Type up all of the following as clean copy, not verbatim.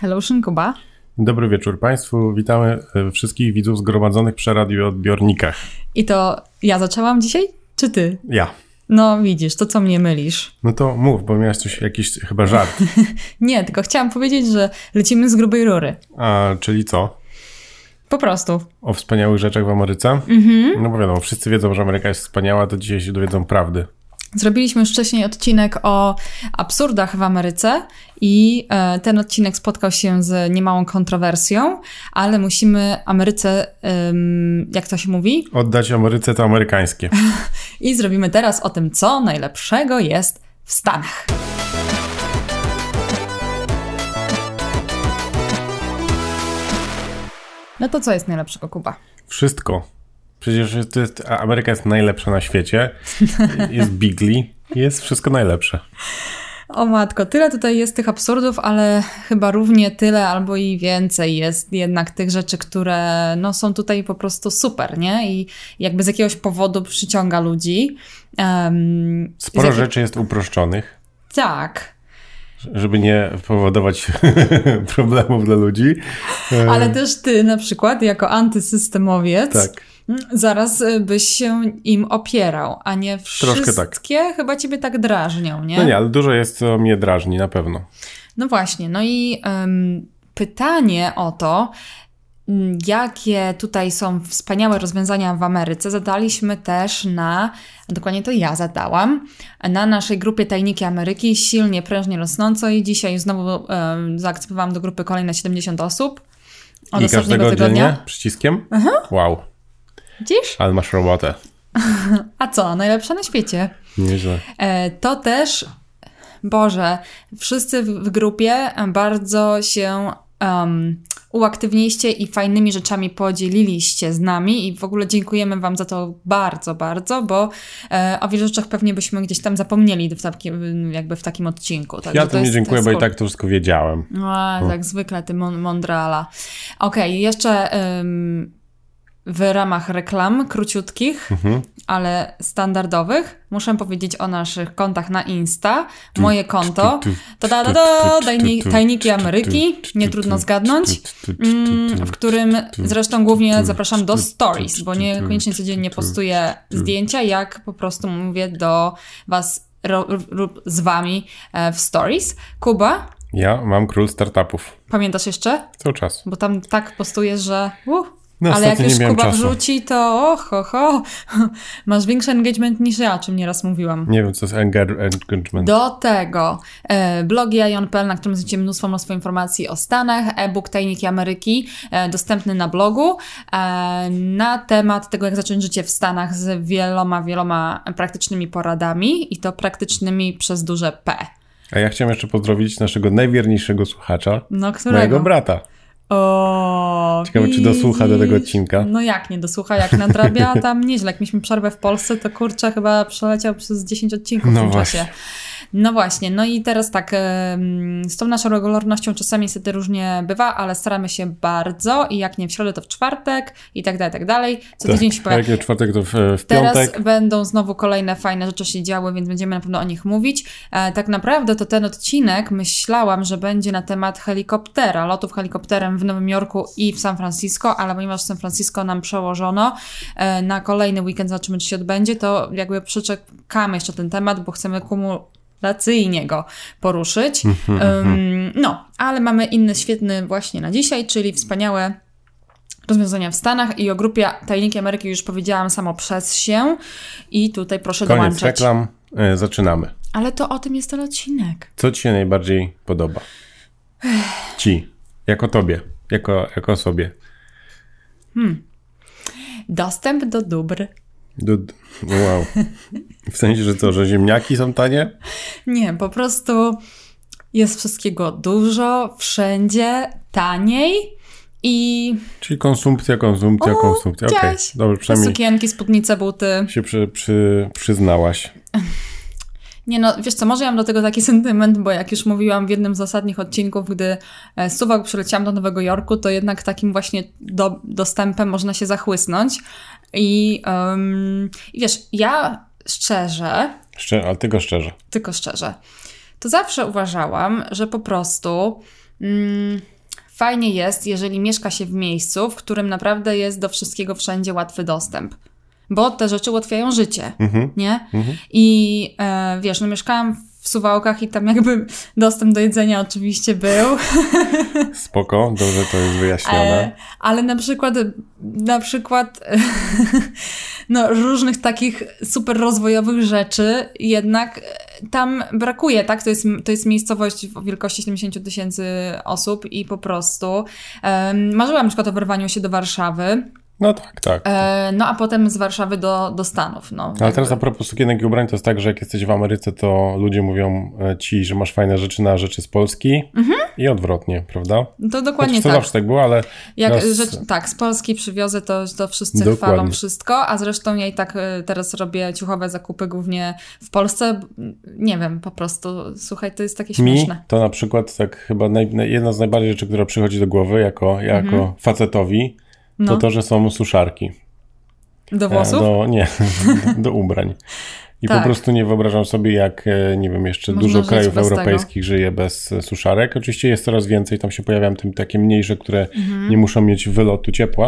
Hello, Kuba. Dobry wieczór Państwu. Witamy wszystkich widzów zgromadzonych przy radioodbiornikach. I to ja zaczęłam dzisiaj, czy ty? Ja. No widzisz, to co mnie mylisz. No to mów, bo miałeś jakiś chyba żart. Nie, tylko chciałam powiedzieć, że lecimy z grubej rury. A, czyli co? Po prostu. O wspaniałych rzeczach w Ameryce? No bo wiadomo, wszyscy wiedzą, że Ameryka jest wspaniała, to dzisiaj się dowiedzą prawdy. Zrobiliśmy już wcześniej odcinek o absurdach w Ameryce i ten odcinek spotkał się z niemałą kontrowersją, ale musimy Ameryce, jak to się mówi? Oddać Ameryce to amerykańskie. I zrobimy teraz o tym, co najlepszego jest w Stanach. No to co jest najlepszego, Kuba? Wszystko. Przecież Ameryka jest najlepsza na świecie. Jest bigly. Jest wszystko najlepsze. O matko, tyle tutaj jest tych absurdów, ale chyba równie tyle albo i więcej jest jednak tych rzeczy, które no, są tutaj po prostu super, nie? I jakby z jakiegoś powodu przyciąga ludzi. Sporo rzeczy jest uproszczonych. Tak. Żeby nie powodować problemów dla ludzi. Ale też ty na przykład jako antysystemowiec tak. Zaraz byś się im opierał, a nie wszystkie tak. Chyba ciebie tak drażnią, nie? No nie, ale dużo jest, co mnie drażni, na pewno. No właśnie, no i pytanie o to, jakie tutaj są wspaniałe rozwiązania w Ameryce, zadaliśmy też dokładnie to ja zadałam, na naszej grupie Tajniki Ameryki, silnie, prężnie rosnącej. Dzisiaj znowu zaakceptowałam do grupy kolejne 70 osób. Od I każdego dziennie przyciskiem? Aha. Wow. Widzisz? Ale masz robotę. A co? Najlepsza na świecie. Nieźle. To też, Boże, wszyscy w grupie bardzo się uaktywniście i fajnymi rzeczami podzieliliście z nami i w ogóle dziękujemy wam za to bardzo, bardzo, bo o wielu rzeczach pewnie byśmy gdzieś tam zapomnieli w takim odcinku. Także ja to nie dziękuję, bo i tak to wszystko wiedziałem. Jak zwykle, ty mądrala. Okej, jeszcze w ramach reklam króciutkich, ale standardowych, muszę powiedzieć o naszych kontach na Insta. Moje konto to Tajniki Ameryki, nie trudno zgadnąć, w którym zresztą głównie zapraszam do stories, bo niekoniecznie codziennie postuję zdjęcia, jak po prostu mówię do was lub z wami w stories. Kuba? Ja mam król startupów. Pamiętasz jeszcze? Cały czas. Bo tam tak postujesz, że... No, ale jak już Kuba czasu. wrzuci, to masz większy engagement niż ja, o czym nieraz mówiłam. Nie wiem, co jest engagement. Do tego blog Jajon.pl, na którym znajdziecie mnóstwo informacji o Stanach, e-book Tajniki Ameryki, dostępny na blogu, na temat tego, jak zacząć życie w Stanach z wieloma praktycznymi poradami i to praktycznymi przez duże P. A ja chciałem jeszcze pozdrowić naszego najwierniejszego słuchacza, którego? mojego brata. Ciekawe, czy dosłucha do tego odcinka. No jak nie dosłucha, jak nadrabia tam nieźle. Jak mieliśmy przerwę w Polsce, to kurczę, chyba przeleciał przez 10 odcinków w tym czasie. No właśnie, no i teraz tak, z tą naszą regularnością czasami niestety różnie bywa, ale staramy się bardzo i jak nie w środę, to w czwartek i tak dalej. Co tydzień się pojawia. Jak nie w czwartek, to w piątek. Teraz będą znowu kolejne fajne rzeczy się działy, więc będziemy na pewno o nich mówić. Tak naprawdę to ten odcinek myślałam, że będzie na temat helikoptera, lotów helikopterem w Nowym Jorku i w San Francisco, ale ponieważ San Francisco nam przełożono na kolejny weekend, zobaczymy, czy się odbędzie, to jakby przeczekamy jeszcze ten temat, bo chcemy kumulacyjnie go poruszyć. No, ale mamy inny świetny właśnie na dzisiaj, czyli wspaniałe rozwiązania w Stanach i o grupie Tajniki Ameryki już powiedziałam samo przez się i tutaj proszę dołączać. Koniec reklam, zaczynamy. Ale to o tym jest ten odcinek. Co ci się najbardziej podoba? Ci, jako tobie, jako osobie. Dostęp do dóbr. Wow. W sensie, że co, że ziemniaki są tanie? Nie, po prostu jest wszystkiego dużo, wszędzie, taniej i... Czyli konsumpcja. Okej, dobrze, przynajmniej sukienki, spódnice, buty. się przyznałaś. Nie no, wiesz co, może ja mam do tego taki sentyment, bo jak już mówiłam w jednym z ostatnich odcinków, gdy z Suwałk przyleciałam do Nowego Jorku, to jednak takim właśnie dostępem można się zachłysnąć. I wiesz, ja szczerze... Ale tylko szczerze. To zawsze uważałam, że po prostu fajnie jest, jeżeli mieszka się w miejscu, w którym naprawdę jest do wszystkiego wszędzie łatwy dostęp. Bo te rzeczy ułatwiają życie, nie? I wiesz, no mieszkałam w Suwałkach i tam jakby dostęp do jedzenia oczywiście był. Spoko, dobrze to jest wyjaśnione. Ale na przykład no, różnych takich super rozwojowych rzeczy jednak tam brakuje, tak? To jest miejscowość o wielkości 70 000 osób i po prostu marzyłam na przykład o wyrwaniu się do Warszawy. No tak. No a potem z Warszawy do Stanów. No, ale teraz a propos sukienek i ubrań, to jest tak, że jak jesteś w Ameryce, to ludzie mówią ci, że masz fajne rzeczy na rzeczy z Polski i odwrotnie, prawda? To dokładnie to tak. zawsze tak było, ale... Tak, z Polski przywiozę, to wszyscy chwalą wszystko, a zresztą ja i tak teraz robię ciuchowe zakupy głównie w Polsce. Nie wiem, po prostu, słuchaj, to jest takie śmieszne. To na przykład tak chyba jedna z najbardziej rzeczy, która przychodzi do głowy jako facetowi, to, że są suszarki. Do włosów? Do ubrań. I tak. po prostu nie wyobrażam sobie, jak, nie wiem, jeszcze dużo krajów europejskich żyje bez suszarek. Oczywiście jest coraz więcej, tam się pojawiają takie mniejsze, które nie muszą mieć wylotu ciepła,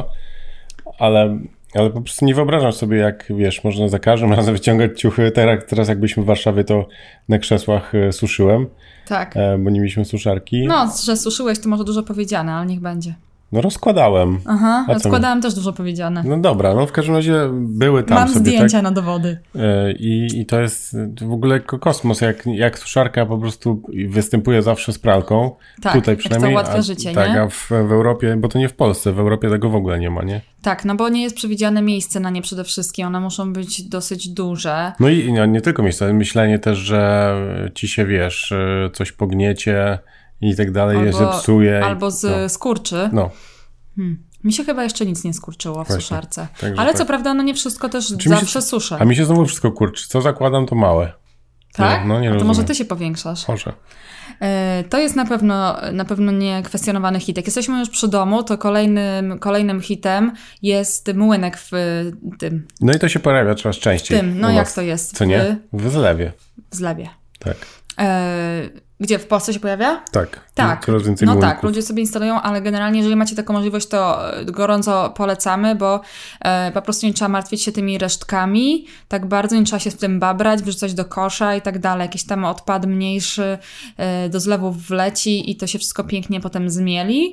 ale po prostu nie wyobrażam sobie, jak, wiesz, można za każdym razem wyciągać ciuchy. Teraz jak byliśmy w Warszawie, to na krzesłach suszyłem, tak. Bo nie mieliśmy suszarki. No, że suszyłeś, to może dużo powiedziane, ale niech będzie. No rozkładałem. Aha, rozkładałem też dużo powiedziane. No dobra, no w każdym razie były tam Mam sobie, zdjęcia tak? na dowody. I to jest w ogóle kosmos, jak suszarka po prostu występuje zawsze z pralką. Tak, tutaj przynajmniej. Jak to ułatwia życie, tak, nie? A w Europie, bo to nie w Polsce, w Europie tego w ogóle nie ma, nie? Tak, no bo nie jest przewidziane miejsce na nie przede wszystkim, one muszą być dosyć duże. No i nie tylko miejsce, ale myślenie też, że ci się, wiesz, coś pogniecie i tak dalej, zepsuje. Albo skurczy. No. Mi się chyba jeszcze nic nie skurczyło w suszarce. Także ale co prawda, no nie wszystko też zawsze suszę. A mi się znowu wszystko kurczy. Co zakładam, to małe. Tak? No, nie to rozumiem. może ty się powiększasz. Może. To jest na pewno niekwestionowany hit. Jak jesteśmy już przy domu, to kolejnym hitem jest młynek w tym. No i to się pojawia coraz częściej. Jak to jest? Co nie? W Zlewie. W Zlewie. Tak. Gdzie? W Polsce się pojawia? Tak. Coraz więcej młynków. Tak, ludzie sobie instalują, ale generalnie jeżeli macie taką możliwość, to gorąco polecamy, bo po prostu nie trzeba martwić się tymi resztkami, tak bardzo nie trzeba się w tym babrać, wyrzucać do kosza i tak dalej. Jakiś tam odpad mniejszy do zlewów wleci i to się wszystko pięknie potem zmieli.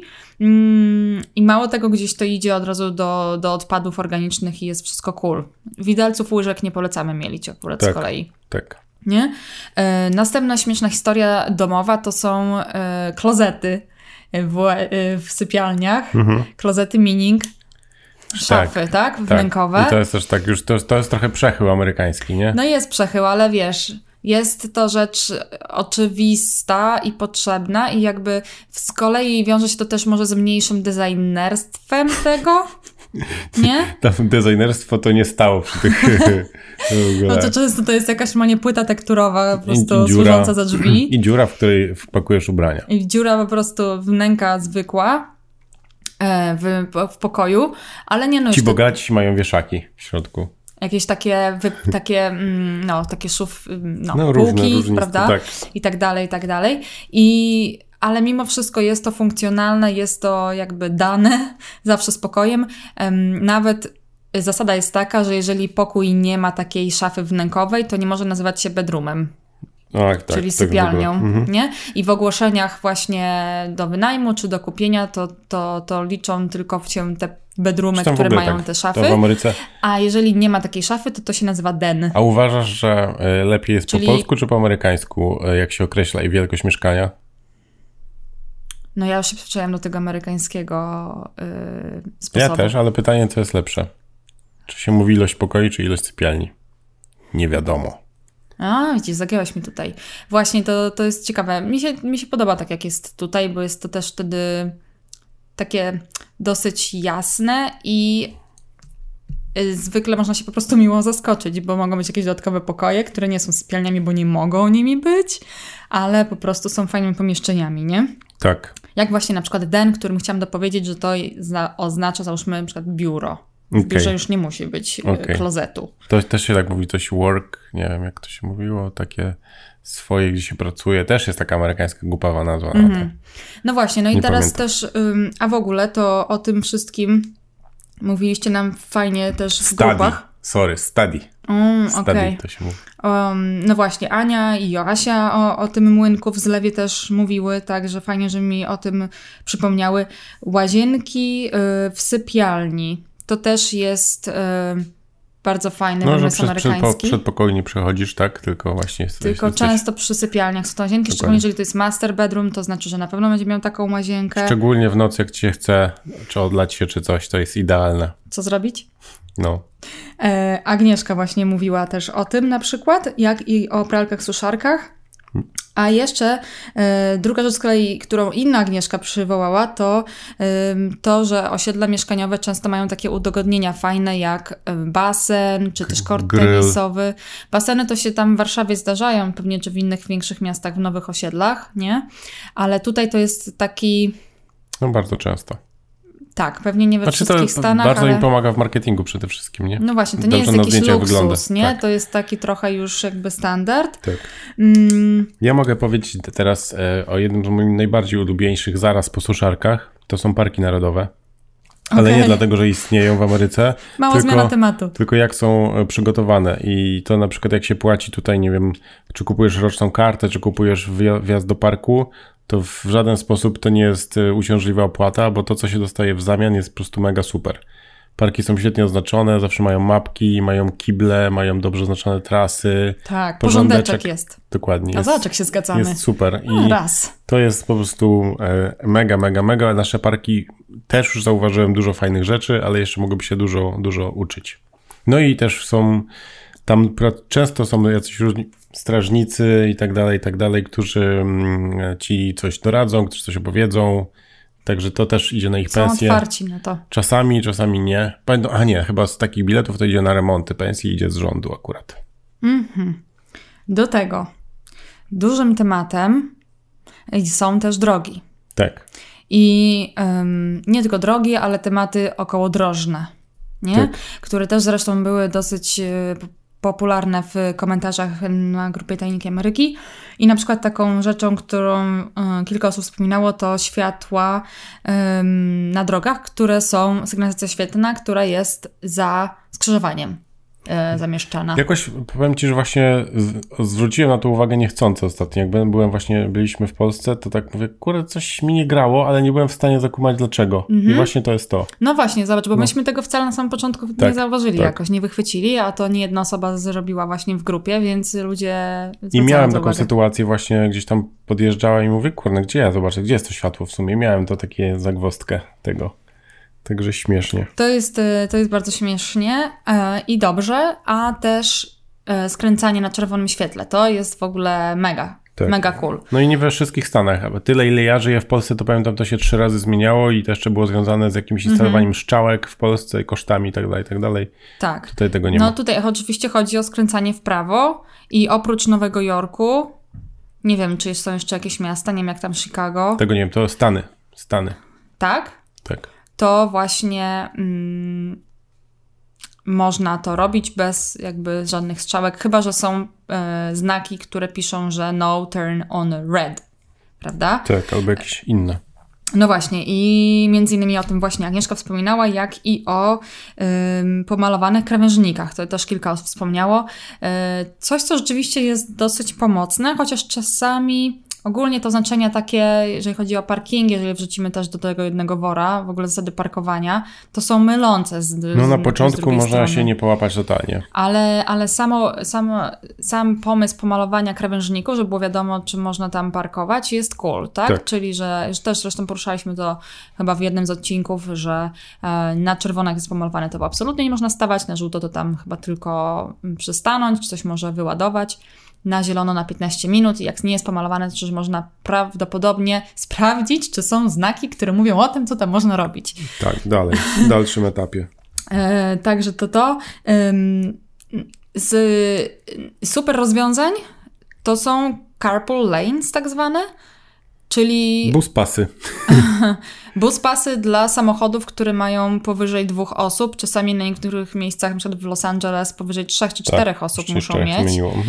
I mało tego, gdzieś to idzie od razu do odpadów organicznych i jest wszystko cool. Widelców, łyżek nie polecamy mielić akurat z kolei. Tak. Nie? Następna śmieszna historia domowa to są klozety w sypialniach. Klozety meaning szafy, tak? Wnękowe. I to jest też tak, to jest trochę przechył amerykański, nie? No jest przechył, ale wiesz, jest to rzecz oczywista i potrzebna i jakby z kolei wiąże się to też może z mniejszym designerstwem tego. Nie? Tam designerstwo to nie stało przy tych... No to często to jest jakaś płyta tekturowa po prostu służąca za drzwi. I dziura, w której wpakujesz ubrania. I dziura po prostu wnęka zwykła w pokoju, ale nie no... Ci bogaci mają wieszaki w środku. Jakieś takie półki, różne, prawda? Tak. I tak dalej. Ale mimo wszystko jest to funkcjonalne, jest to jakby dane, zawsze spokojem. Nawet zasada jest taka, że jeżeli pokój nie ma takiej szafy wnękowej, to nie może nazywać się bedroomem. Czyli sypialnią, nie? I w ogłoszeniach właśnie do wynajmu czy do kupienia to liczą tylko się te bedroomy, które mają te szafy. To w Ameryce. A jeżeli nie ma takiej szafy, to się nazywa den. A uważasz, że lepiej jest po polsku czy po amerykańsku, jak się określa i wielkość mieszkania? No ja już się przyzwyczaiłam do tego amerykańskiego sposobu. Ja też, ale pytanie, co jest lepsze? Czy się mówi ilość pokoi, czy ilość sypialni? Nie wiadomo. A, widzisz, zagiąłeś mi tutaj. Właśnie to jest ciekawe. Mi się podoba tak, jak jest tutaj, bo jest to też wtedy takie dosyć jasne i zwykle można się po prostu miło zaskoczyć, bo mogą być jakieś dodatkowe pokoje, które nie są sypialniami, bo nie mogą nimi być, ale po prostu są fajnymi pomieszczeniami, nie? Tak. Jak właśnie na przykład den, którym chciałam dopowiedzieć, że to oznacza, załóżmy, na przykład biuro. W biurze już nie musi być klozetu. To też się tak mówi, coś work, nie wiem jak to się mówiło, takie swoje, gdzie się pracuje. Też jest taka amerykańska głupawa nazwa. No właśnie, no i teraz pamiętam. też, a w ogóle to o tym wszystkim mówiliście nam fajnie też w grupach. Study. Study to się mówi. No właśnie, Ania i Joasia o tym młynku w zlewie też mówiły, także fajnie, że mi o tym przypomniały. Łazienki w sypialni. To też jest bardzo fajny wymysł amerykański. Przed pokoju nie przechodzisz, tak? Tylko właśnie... Tylko często przy sypialniach są to łazienki, szczególnie jeżeli to jest master bedroom, to znaczy, że na pewno będzie miał taką łazienkę. Szczególnie w nocy, jak ci się chce, czy odlać się, czy coś, to jest idealne. Co zrobić? No. Agnieszka właśnie mówiła też o tym na przykład, jak i o pralkach, suszarkach. A jeszcze druga rzecz z kolei, którą inna Agnieszka przywołała, to, że osiedla mieszkaniowe często mają takie udogodnienia fajne jak basen, czy też kort tenisowy. Baseny to się tam w Warszawie zdarzają, pewnie czy w innych większych miastach, w nowych osiedlach, nie? Ale tutaj to jest taki... No bardzo często. Tak, pewnie nie we wszystkich Stanach, bardzo mi pomaga w marketingu przede wszystkim, nie? No właśnie, to nie jest jakiś luksus, nie? Tak. To jest taki trochę już jakby standard. Tak. Ja mogę powiedzieć teraz o jednym z moich najbardziej ulubieńszych zaraz po suszarkach. To są parki narodowe. Ale nie dlatego, że istnieją w Ameryce. Mała zmiana tematu. Tylko jak są przygotowane. I to na przykład jak się płaci tutaj, nie wiem, czy kupujesz roczną kartę, czy kupujesz wjazd do parku, to w żaden sposób to nie jest uciążliwa opłata, bo to, co się dostaje w zamian, jest po prostu mega super. Parki są świetnie oznaczone, zawsze mają mapki, mają kible, mają dobrze oznaczone trasy. Tak, porządeczek jest. Dokładnie. A zobacz, jak się zgadzamy. Jest super. I to jest po prostu mega. Nasze parki też już zauważyłem dużo fajnych rzeczy, ale jeszcze mogłoby się dużo uczyć. No i też są, tam często są jacyś różni strażnicy i tak dalej, którzy ci coś doradzą, którzy coś opowiedzą. Także to też idzie na ich pensję. Są otwarci na to. Czasami nie. Chyba z takich biletów to idzie na remonty pensji, idzie z rządu akurat. Do tego dużym tematem są też drogi. Tak. I nie tylko drogi, ale tematy okołodrożne, nie? Tak. Które też zresztą były dosyć popularne w komentarzach na grupie Tajniki Ameryki. I na przykład taką rzeczą, którą kilka osób wspominało, to światła na drogach, które są, sygnalizacja świetlna, która jest za skrzyżowaniem zamieszczana. Jakoś powiem Ci, że właśnie zwróciłem na to uwagę niechcąco ostatnio. Jak byliśmy w Polsce, to tak mówię, kurde, coś mi nie grało, ale nie byłem w stanie zakumać dlaczego. I właśnie to jest to. No właśnie, zobacz, bo myśmy tego wcale na samym początku nie zauważyli jakoś, nie wychwycili, a to nie jedna osoba zrobiła właśnie w grupie, więc ludzie I miałem taką sytuację właśnie, gdzieś tam podjeżdżała i mówię, kurde, gdzie ja zobaczę, gdzie jest to światło w sumie? Miałem to takie zagwozdkę tego. Także śmiesznie. To jest bardzo śmiesznie i dobrze, a też skręcanie na czerwonym świetle. To jest w ogóle mega cool. No i nie we wszystkich Stanach, ale tyle ile ja żyję w Polsce, to pamiętam, to się 3 razy zmieniało i to jeszcze było związane z jakimś instalowaniem strzałek w Polsce, kosztami i tak dalej. Tak. Tutaj tego nie ma. No tutaj oczywiście chodzi o skręcanie w prawo i oprócz Nowego Jorku, nie wiem, czy są jeszcze jakieś miasta, nie wiem jak tam Chicago. Tego nie wiem, to Stany. Tak? Tak. To właśnie można to robić bez jakby żadnych strzałek, chyba że są znaki, które piszą, że no turn on red, prawda? Tak, albo jakieś inne. No właśnie i między innymi o tym właśnie Agnieszka wspominała, jak i o pomalowanych krawężnikach. To też kilka osób wspomniało. Coś, co rzeczywiście jest dosyć pomocne, chociaż czasami ogólnie to znaczenia takie, jeżeli chodzi o parking, jeżeli wrzucimy też do tego jednego wora, w ogóle zasady parkowania, to są mylące No na początku można się nie połapać totalnie. Ale sam pomysł pomalowania krawężników, żeby było wiadomo, czy można tam parkować, jest cool, tak? Czyli, że też zresztą poruszaliśmy to chyba w jednym z odcinków, że na czerwono jak jest pomalowane, to absolutnie nie można stawać, na żółto to tam chyba tylko przystanąć, czy coś może wyładować. Na zielono na 15 minut i jak nie jest pomalowane, to że można prawdopodobnie sprawdzić, czy są znaki, które mówią o tym, co tam można robić. Tak, dalej, w dalszym etapie. Także to. Z super rozwiązań to są carpool lanes tak zwane, Czyli... Buspasy. Buspasy dla samochodów, które mają powyżej 2 osób. Czasami na niektórych miejscach, na przykład w Los Angeles, powyżej 3 czy 4 osób muszą mieć.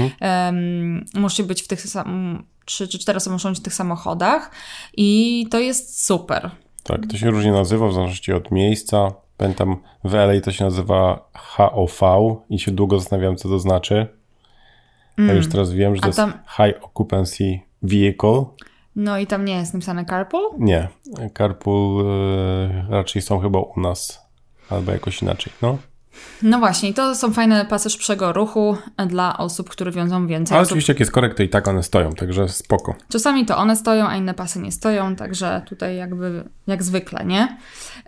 Musi być w tych 3 czy 4 osoby muszą być w tych samochodach i to jest super. Tak, to się różnie nazywa w zależności od miejsca. Pamiętam, w LA to się nazywa HOV i się długo zastanawiałem, co to znaczy. A już teraz wiem, że to jest High Occupancy Vehicle. No i tam nie jest napisane carpool? Nie. Carpool raczej są chyba u nas. Albo jakoś inaczej, no. No właśnie, i to są fajne pasy szybszego ruchu dla osób, które wiążą więcej Ale osób. oczywiście jak jest korek, to i tak one stoją, także spoko. Czasami to one stoją, a inne pasy nie stoją, także tutaj jakby jak zwykle, nie?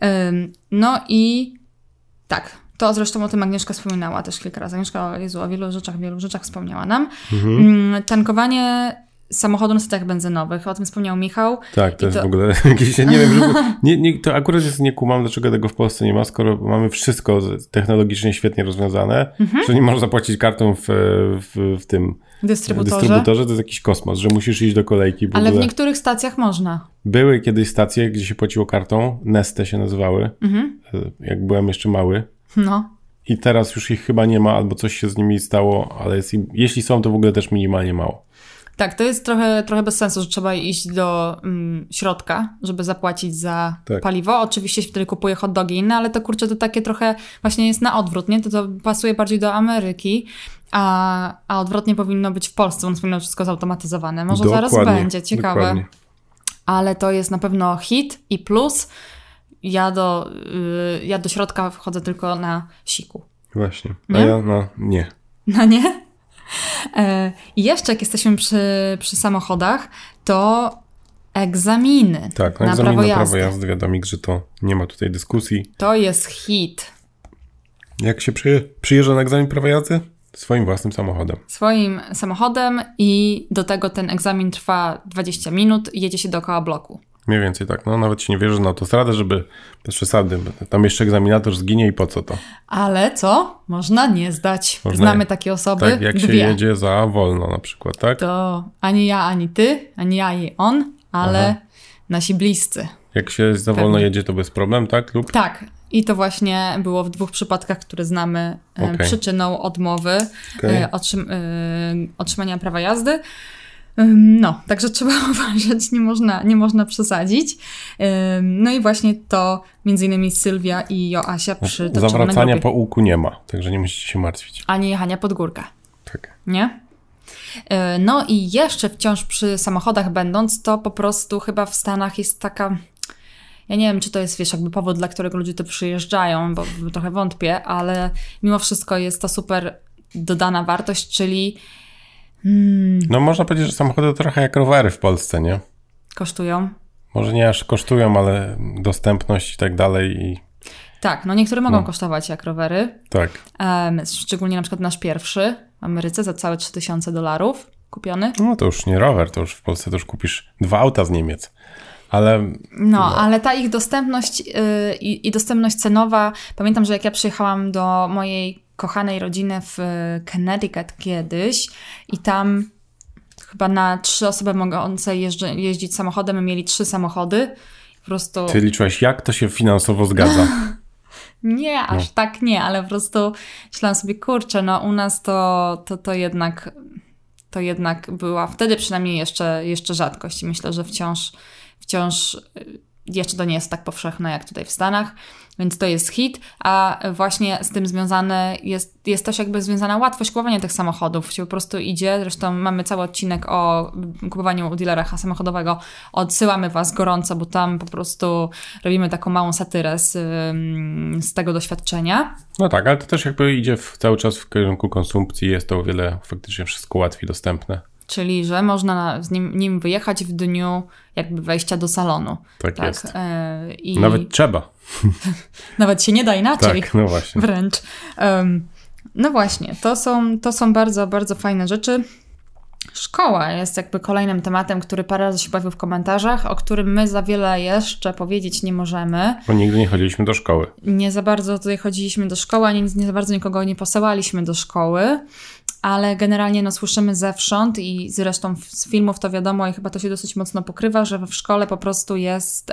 No i tak, to zresztą o tym Agnieszka wspominała też kilka razy. Agnieszka o wielu rzeczach wspomniała nam. Tankowanie samochodu na stacjach benzynowych, o tym wspomniał Michał. Tak, to jest w ogóle jakieś, nie wiem, to akurat nie kumam, dlaczego tego w Polsce nie ma, skoro mamy wszystko technologicznie świetnie rozwiązane, że nie można zapłacić kartą w tym dystrybutorze, to jest jakiś kosmos, że musisz iść do kolejki. Ale w niektórych stacjach można. Były kiedyś stacje, gdzie się płaciło kartą, Neste się nazywały, jak byłem jeszcze mały. No. I teraz już ich chyba nie ma, albo coś się z nimi stało, ale jeśli są, to w ogóle też minimalnie mało. Tak, to jest trochę bez sensu, że trzeba iść do środka, żeby zapłacić za paliwo. Oczywiście się wtedy kupuje hot dogi inne, ale to kurczę, to takie trochę właśnie jest na odwrót, nie? To pasuje bardziej do Ameryki, a odwrotnie powinno być w Polsce, bo powinno wszystko zautomatyzowane. Może zaraz będzie, ciekawe. Dokładnie. Ale to jest na pewno hit i plus. Ja do środka wchodzę tylko na siku. Właśnie, a ja nie. No nie? I jeszcze jak jesteśmy przy samochodach, to egzaminy. Tak, na egzamin na prawo jazdy, wiadomo, że to nie ma tutaj dyskusji. To jest hit. Jak się przyjeżdża na egzamin prawa jazdy? Swoim własnym samochodem. Swoim samochodem i do tego ten egzamin trwa 20 minut i jedzie się dookoła bloku. Mniej więcej tak, no nawet się nie wierzy na autostradę, żeby bez przesady, tam jeszcze egzaminator zginie i po co to? Ale co? Można nie zdać. Znamy takie osoby. Tak, jak się jedzie za wolno na przykład, tak? To ani ja, ani ty, ani ja i on, ale nasi bliscy. Jak się za wolno jedzie, to bez problem, tak? Lub? Tak. I to właśnie było w 2 przypadkach, które znamy przyczyną odmowy otrzymania prawa jazdy. No, także trzeba uważać, nie można przesadzić. No i właśnie to między innymi Sylwia i Joasia przytoczyły. Zawracania po łuku nie ma, także nie musicie się martwić. Ani jechania pod górkę. Tak. Nie? No i jeszcze wciąż przy samochodach będąc, to po prostu chyba w Stanach jest taka... Ja nie wiem, czy to jest, jakby powód, dla którego ludzie tu przyjeżdżają, bo trochę wątpię, ale mimo wszystko jest to super dodana wartość, czyli... No można powiedzieć, że samochody to trochę jak rowery w Polsce, nie? Kosztują. Może nie aż kosztują, ale dostępność i tak dalej. Tak, no niektóre mogą kosztować jak rowery. Tak. Szczególnie na przykład nasz pierwszy w Ameryce za całe $3000 kupiony. No to już nie rower, to już w Polsce to już kupisz 2 auta z Niemiec. Ale... ale ta ich dostępność i dostępność cenowa, pamiętam, że jak ja przyjechałam do mojej kochanej rodziny w Connecticut kiedyś i tam chyba na 3 osoby mogące jeździć samochodem mieli 3 samochody. Po prostu... Ty liczyłaś, jak to się finansowo zgadza? Nie, aż tak nie, ale po prostu myślałam sobie, kurczę, no u nas to jednak była wtedy przynajmniej jeszcze rzadkość i myślę, że wciąż jeszcze to nie jest tak powszechne jak tutaj w Stanach, więc to jest hit, a właśnie z tym związane jest też jakby związana łatwość kupowania tych samochodów. Się po prostu idzie, zresztą mamy cały odcinek o kupowaniu u dealera samochodowego. Odsyłamy Was gorąco, bo tam po prostu robimy taką małą satyrę z tego doświadczenia. No tak, ale to też jakby idzie cały czas w kierunku konsumpcji, jest to o wiele faktycznie wszystko łatwiej dostępne. Czyli, że można nim wyjechać w dniu jakby wejścia do salonu. Tak jest. Nawet trzeba. Nawet się nie da inaczej. Tak, no właśnie. Wręcz. No właśnie, to są bardzo, bardzo fajne rzeczy. Szkoła jest jakby kolejnym tematem, który parę razy się pojawił w komentarzach, o którym my za wiele jeszcze powiedzieć nie możemy. Bo nigdy nie chodziliśmy do szkoły. Nie za bardzo tutaj chodziliśmy do szkoły, ani nie za bardzo nikogo nie posyłaliśmy do szkoły. ale generalnie no, słyszymy zewsząd i zresztą z filmów to wiadomo i chyba to się dosyć mocno pokrywa, że w szkole po prostu jest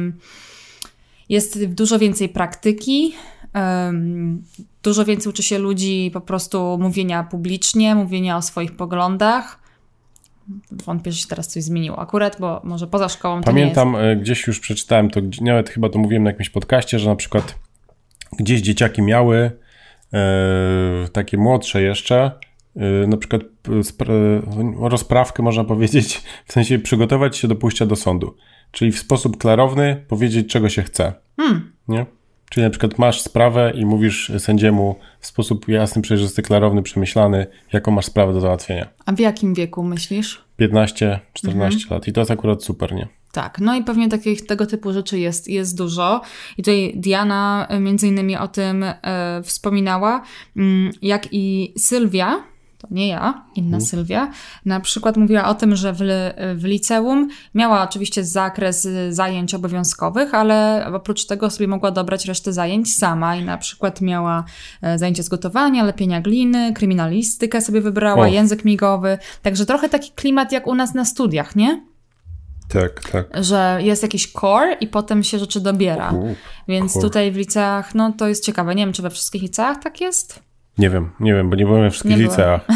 dużo więcej praktyki, dużo więcej uczy się ludzi po prostu mówienia publicznie, mówienia o swoich poglądach. Wątpię, że się teraz coś zmieniło akurat, bo może poza szkołą to Pamiętam, nie jest. Gdzieś już przeczytałem to, nawet chyba to mówiłem na jakimś podcaście, że na przykład gdzieś dzieciaki miały takie młodsze jeszcze, na przykład rozprawkę można powiedzieć, w sensie przygotować się do pójścia do sądu. Czyli w sposób klarowny powiedzieć, czego się chce. Nie? Czyli na przykład masz sprawę i mówisz sędziemu w sposób jasny, przejrzysty, klarowny, przemyślany, jaką masz sprawę do załatwienia. A w jakim wieku myślisz? 15-14 lat. I to jest akurat super, nie? Tak, no i pewnie tego typu rzeczy jest dużo. I tutaj Diana między innymi o tym wspominała, jak i Sylwia, to nie ja, inna Sylwia, na przykład mówiła o tym, że w liceum miała oczywiście zakres zajęć obowiązkowych, ale oprócz tego sobie mogła dobrać resztę zajęć sama i na przykład miała zajęcia z gotowania, lepienia gliny, kryminalistykę sobie wybrała, język migowy, także trochę taki klimat jak u nas na studiach, nie? Tak, tak. Że jest jakiś core i potem się rzeczy dobiera. Więc tutaj w liceach, no to jest ciekawe. Nie wiem, czy we wszystkich liceach tak jest? Nie wiem, bo nie byłem we wszystkich liceach.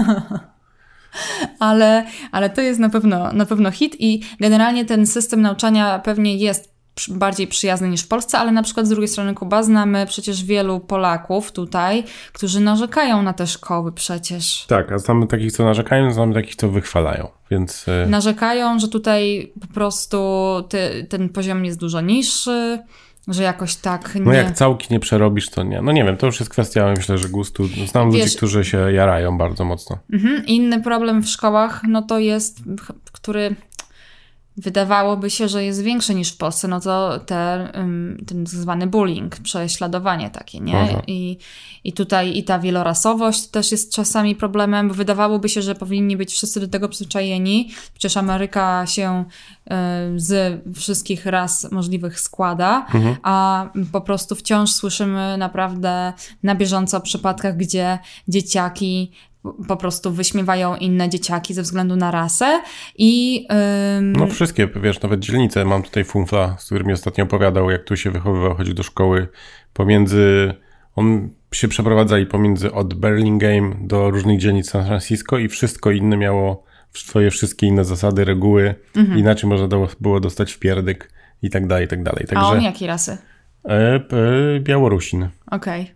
ale to jest na pewno hit i generalnie ten system nauczania pewnie jest bardziej przyjazny niż w Polsce, ale na przykład z drugiej strony Kuba, znamy przecież wielu Polaków tutaj, którzy narzekają na te szkoły przecież. Tak, a znamy takich, co narzekają, znamy takich, co wychwalają, więc... Narzekają, że tutaj po prostu ten poziom jest dużo niższy, że jakoś tak nie... No jak całki nie przerobisz, to nie. No nie wiem, to już jest kwestia, myślę, że gustu. Znam ludzi, którzy się jarają bardzo mocno. Inny problem w szkołach, no to jest, który wydawałoby się, że jest większy niż w Polsce, no to ten zwany bullying, prześladowanie takie, nie? I tutaj i ta wielorasowość też jest czasami problemem, bo wydawałoby się, że powinni być wszyscy do tego przyzwyczajeni. Przecież Ameryka się z wszystkich ras możliwych składa, a po prostu wciąż słyszymy naprawdę na bieżąco o przypadkach, gdzie dzieciaki po prostu wyśmiewają inne dzieciaki ze względu na rasę i... No wszystkie, wiesz, nawet dzielnice. Mam tutaj funfla, z którym mi ostatnio opowiadał, jak tu się wychowywał, chodził do szkoły on się przeprowadzali od Burlingame do różnych dzielnic San Francisco i wszystko inne miało swoje wszystkie inne zasady, reguły. Inaczej można było dostać wpierdyk i tak dalej, i tak dalej. Także, a on jakiej rasy? Białorusin. Okej.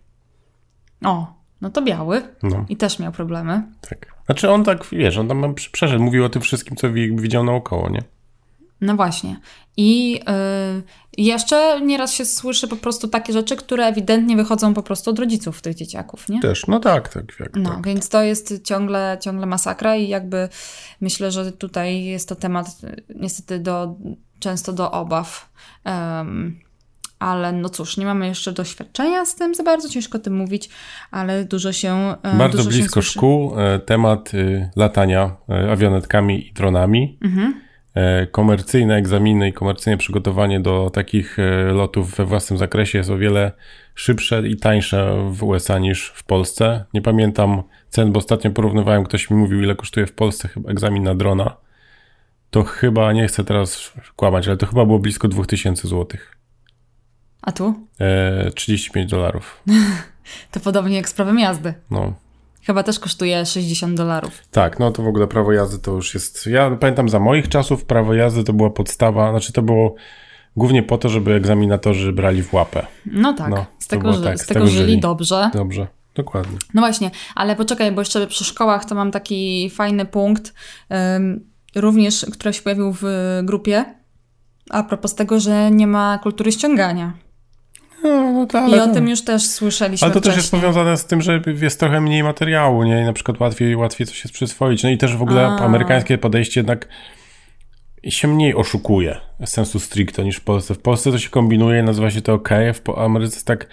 No to biały. No. I też miał problemy. Tak. Znaczy on tak, wiesz, on tam przeszedł, mówił o tym wszystkim, co widział naokoło, nie? No właśnie. I jeszcze nieraz się słyszy po prostu takie rzeczy, które ewidentnie wychodzą po prostu od rodziców tych dzieciaków, nie? Też, no tak. Więc to jest ciągle masakra i jakby myślę, że tutaj jest to temat niestety często do obaw. Ale no cóż, nie mamy jeszcze doświadczenia z tym, za bardzo ciężko o tym mówić, ale dużo się bardzo dużo blisko się szkół temat latania awionetkami i dronami. Komercyjne egzaminy i komercyjne przygotowanie do takich lotów we własnym zakresie jest o wiele szybsze i tańsze w USA niż w Polsce. Nie pamiętam cen, bo ostatnio porównywałem, ktoś mi mówił, ile kosztuje w Polsce chyba egzamin na drona. To chyba, nie chcę teraz kłamać, ale to chyba było blisko 2000 złotych. A tu? $35. To podobnie jak z prawem jazdy. No. Chyba też kosztuje $60. Tak, no to w ogóle prawo jazdy to już jest... Ja pamiętam za moich czasów prawo jazdy to była podstawa, znaczy to było głównie po to, żeby egzaminatorzy brali w łapę. No tak, z tego żyli dobrze. Dobrze, dokładnie. No właśnie, ale poczekaj, bo jeszcze przy szkołach to mam taki fajny punkt, również, który się pojawił w grupie, a propos tego, że nie ma kultury ściągania. No to, i o tym już też słyszeliśmy Ale to wcześniej. też jest powiązane z tym, że jest trochę mniej materiału, nie? I na przykład łatwiej coś jest przyswoić. No i też w ogóle amerykańskie podejście jednak się mniej oszukuje sensu stricto niż w Polsce. W Polsce to się kombinuje, nazywa się to OK, w Ameryce jest tak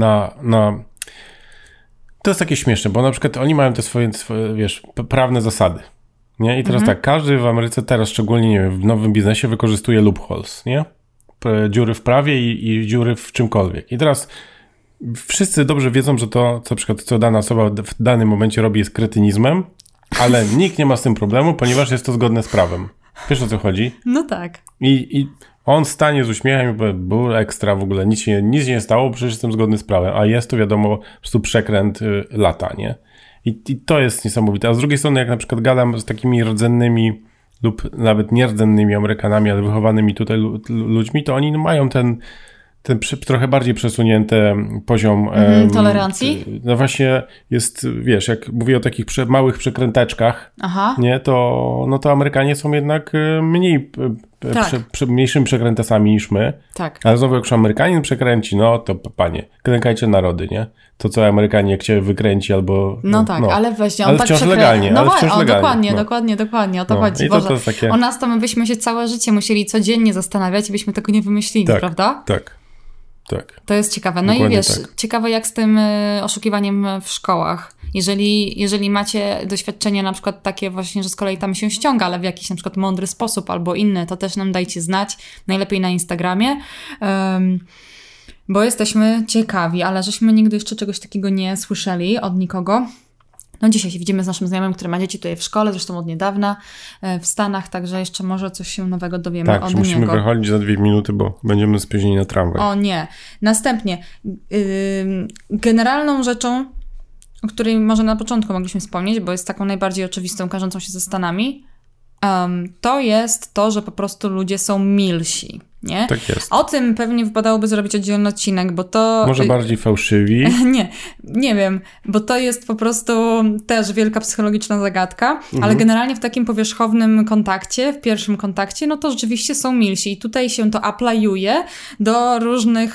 To jest takie śmieszne, bo na przykład oni mają te swoje wiesz, prawne zasady. Nie? I teraz tak, każdy w Ameryce teraz, szczególnie nie wiem, w nowym biznesie wykorzystuje loopholes, nie? Dziury w prawie i dziury w czymkolwiek. I teraz wszyscy dobrze wiedzą, że to, co dana osoba w danym momencie robi, jest kretynizmem, ale nikt nie ma z tym problemu, ponieważ jest to zgodne z prawem. Wiesz, o co chodzi? No tak. I on stanie z uśmiechem i powie, był ekstra, w ogóle nic się nie stało, przecież jestem zgodny z prawem, a jest to wiadomo po prostu przekręt lata, nie? I to jest niesamowite. A z drugiej strony, jak na przykład gadam z takimi rdzennymi lub nawet nierdzeninymi Amerykanami, ale wychowanymi tutaj ludźmi, to oni mają ten trochę bardziej przesunięty poziom tolerancji? No właśnie jest, wiesz, jak mówię o takich małych przekręteczkach, nie, to Amerykanie są jednak mniej mniejszymi przekrętasami niż my. Tak. Ale znowu jak już Amerykanin przekręci, no to panie, klękajcie narody, nie? To co Amerykanie jak cię wykręci albo... No tak, ale weźcie, on ale tak wciąż legalnie, no, wciąż legalnie. Dokładnie, o to chodzi. I to jest takie... O nas to my byśmy się całe życie musieli codziennie zastanawiać i byśmy tego nie wymyślili, prawda? Tak. To jest ciekawe. No dokładnie i wiesz, ciekawe jak z tym oszukiwaniem w szkołach. Jeżeli macie doświadczenie na przykład takie właśnie, że z kolei tam się ściąga, ale w jakiś na przykład mądry sposób albo inny, to też nam dajcie znać. Najlepiej na Instagramie. Bo jesteśmy ciekawi, ale żeśmy nigdy jeszcze czegoś takiego nie słyszeli od nikogo. No dzisiaj się widzimy z naszym znajomym, który ma dzieci tutaj w szkole, zresztą od niedawna w Stanach, także jeszcze może coś się nowego dowiemy od niego. Tak, musimy wychodzić za 2 minuty, bo będziemy spóźnieni na tramwaj. O nie. Następnie, generalną rzeczą, o której może na początku mogliśmy wspomnieć, bo jest taką najbardziej oczywistą, każącą się ze Stanami, to jest to, że po prostu ludzie są milsi. Nie? Tak jest. O tym pewnie wypadałoby zrobić oddzielny odcinek, bo to... Może bardziej fałszywi? Nie wiem, bo to jest po prostu też wielka psychologiczna zagadka, ale generalnie w takim powierzchownym kontakcie, w pierwszym kontakcie, no to rzeczywiście są milsi i tutaj się to aplayuje do różnych...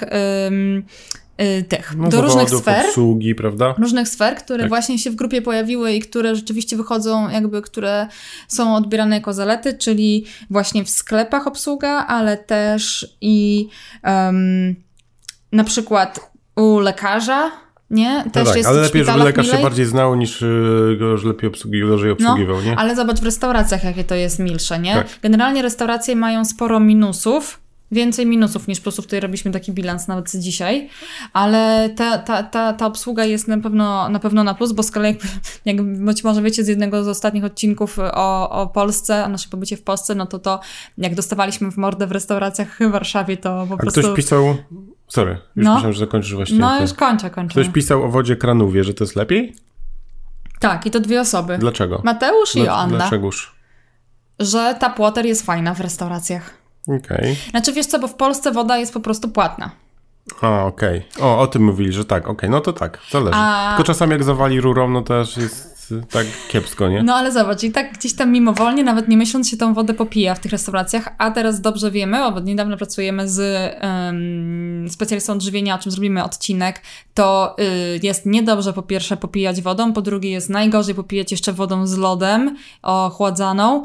do różnych sfer, obsługi, prawda? Różnych sfer, które właśnie się w grupie pojawiły i które rzeczywiście wychodzą, które są odbierane jako zalety, czyli właśnie w sklepach obsługa, ale też i na przykład u lekarza, nie? Też tak, jest ale lepiej, żeby lekarz milej. się bardziej znał, niż go już lepiej obsługiwał, nie? Ale zobacz w restauracjach, jakie to jest milsze, nie? Tak. Generalnie restauracje mają sporo minusów, więcej minusów niż plusów. Tutaj robiliśmy taki bilans nawet dzisiaj, ale ta obsługa jest na pewno na plus, bo z kolei jak być może wiecie z jednego z ostatnich odcinków o Polsce, o naszym pobycie w Polsce, no to jak dostawaliśmy w mordę w restauracjach w Warszawie, to po prostu... Ktoś pisał... Sorry, już myślałem, że zakończysz właśnie. No już kończę. Ktoś pisał o wodzie Kranówie, że to jest lepiej? Tak, i to 2 osoby. Dlaczego? Mateusz i Joanna. Dlaczegoż? Że tap water jest fajna w restauracjach. Okej. Znaczy wiesz co, bo w Polsce woda jest po prostu płatna. Okej. O tym mówili, że tak. Okej, no to tak, zależy. Tylko czasami jak zawali rurą, no też jest tak kiepsko, nie? No ale zobacz, i tak gdzieś tam mimowolnie, nawet nie myśląc się tą wodę popija w tych restauracjach, a teraz dobrze wiemy, bo niedawno pracujemy z specjalistą odżywienia, o czym zrobimy odcinek, to jest niedobrze po pierwsze popijać wodą, po drugie jest najgorzej popijać jeszcze wodą z lodem, ochładzaną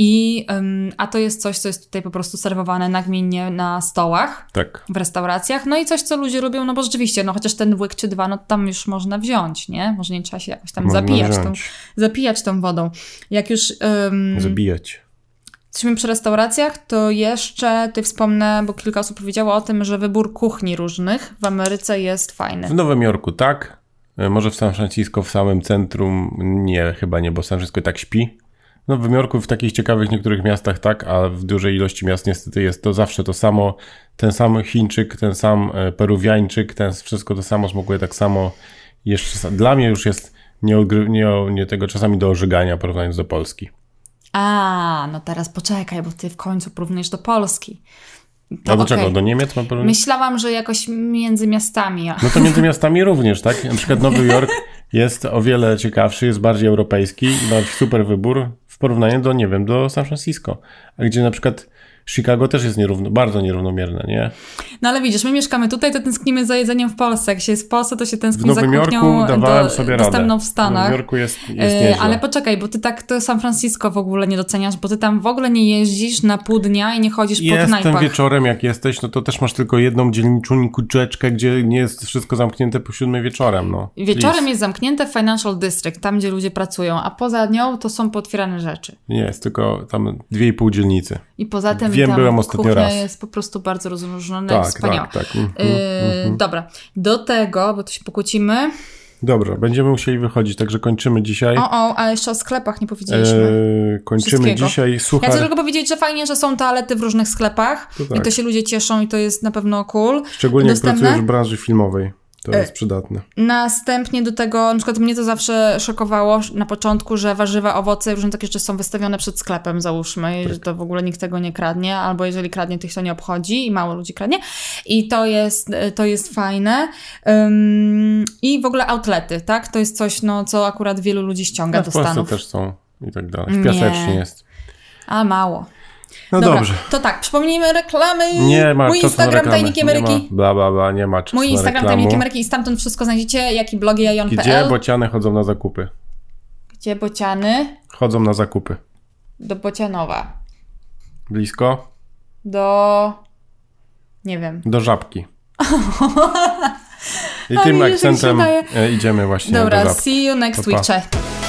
a to jest coś, co jest tutaj po prostu serwowane nagminnie na stołach w restauracjach, no i coś, co ludzie lubią, no bo rzeczywiście, no chociaż ten łyk czy 2, no tam już można wziąć, nie? Może nie trzeba się jakoś tam zapijać tą wodą. Jak już... Zabijać. Jesteśmy przy restauracjach, to jeszcze tutaj wspomnę, bo kilka osób powiedziało o tym, że wybór kuchni różnych w Ameryce jest fajny. W Nowym Jorku tak, może w San Francisco w samym centrum chyba nie, bo San Francisco tak śpi. W Nowym Jorku w takich ciekawych niektórych miastach tak, a w dużej ilości miast niestety jest to zawsze to samo, ten sam Chińczyk, ten sam Peruwiańczyk, wszystko to samo smakuje tak samo. Jeszcze dla mnie już jest nie tego czasami do ożygania porównując do Polski. No teraz poczekaj, bo ty w końcu porównujesz do Polski. A do czego? Do Niemiec mam porównać? Myślałam, że jakoś między miastami. No to między miastami również, tak? Na przykład Nowy Jork jest o wiele ciekawszy, jest bardziej europejski, ma super wybór w porównaniu do, nie wiem, do San Francisco. A gdzie na przykład Chicago też jest bardzo nierównomierne, nie? No ale widzisz, my mieszkamy tutaj, to tęsknimy za jedzeniem w Polsce. Jak się jest w Polsce, to się tęskni za kuchnią dostępną w Stanach. W Nowym Jorku jest nieźle. Ale poczekaj, bo ty tak to San Francisco w ogóle nie doceniasz, bo ty tam w ogóle nie jeździsz na pół dnia i nie chodzisz po knajpach. Jestem wieczorem, jak jesteś, no to też masz tylko jedną dzielniczkę, gdzie nie jest wszystko zamknięte po 7 wieczorem. No. Wieczorem jest zamknięte Financial District, tam gdzie ludzie pracują, a poza nią to są pootwierane rzeczy. Nie, jest tylko tam 2,5 dzielnicy. I poza tym Wiem, byłem ostatnio raz. Jest po prostu bardzo rozróżniona, jest wspaniała. Tak. Dobra, do tego, bo to się pokłócimy. Dobra, będziemy musieli wychodzić, także kończymy dzisiaj. Ale jeszcze o sklepach nie powiedzieliśmy. Kończymy dzisiaj suchar. Ja chcę tylko powiedzieć, że fajnie, że są toalety w różnych sklepach i to się ludzie cieszą i to jest na pewno cool. Szczególnie jak pracujesz w branży filmowej. To jest przydatne. Następnie do tego, na przykład mnie to zawsze szokowało na początku, że warzywa, owoce, różne takie rzeczy są wystawione przed sklepem, załóżmy, że to w ogóle nikt tego nie kradnie, albo jeżeli kradnie, to ich to nie obchodzi i mało ludzi kradnie. I to jest fajne. I w ogóle outlety, tak? To jest coś, co akurat wielu ludzi ściąga do Stanów. W Polsce też są i tak dalej. W Piasecznie jest. A mało. No dobra, dobrze. To tak, przypomnijmy reklamy. Nie ma Mój Instagram Tajniki Ameryki. Nie ma czasu. Mój Instagram Tajniki Ameryki i stamtąd wszystko znajdziecie, jak i blogi jajon.pl. Gdzie bociany chodzą na zakupy? Gdzie bociany? Chodzą na zakupy. Do Bocianowa. Blisko? Nie wiem. Do Żabki. I tym akcentem idziemy właśnie do Żabki. Dobra, see you next week. Cześć.